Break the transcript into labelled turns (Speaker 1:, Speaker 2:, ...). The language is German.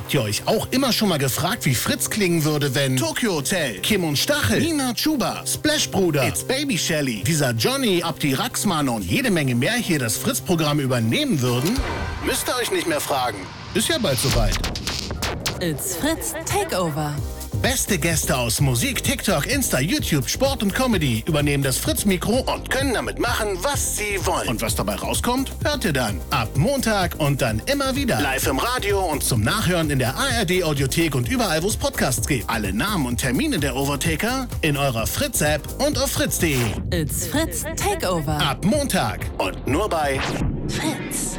Speaker 1: Habt ihr euch auch immer schon mal gefragt, wie Fritz klingen würde, wenn Tokyo Hotel, Kim und Stachel, Nina Chuba, Splash Bruder, It's Baby Shelly, dieser Johnny, Abdi Raxmann und jede Menge mehr hier das Fritz-Programm übernehmen würden? Müsst ihr euch nicht mehr fragen. Ist ja bald soweit.
Speaker 2: It's Fritz Takeover.
Speaker 1: Beste Gäste aus Musik, TikTok, Insta, YouTube, Sport und Comedy übernehmen das Fritz-Mikro und können damit machen, was sie wollen. Und was dabei rauskommt, hört ihr dann. Ab Montag und dann immer wieder. Live im Radio und zum Nachhören in der ARD-Audiothek und überall, wo es Podcasts gibt. Alle Namen und Termine der Overtaker in eurer Fritz-App und auf fritz.de.
Speaker 2: It's Fritz Takeover.
Speaker 1: Ab Montag und nur bei
Speaker 2: Fritz.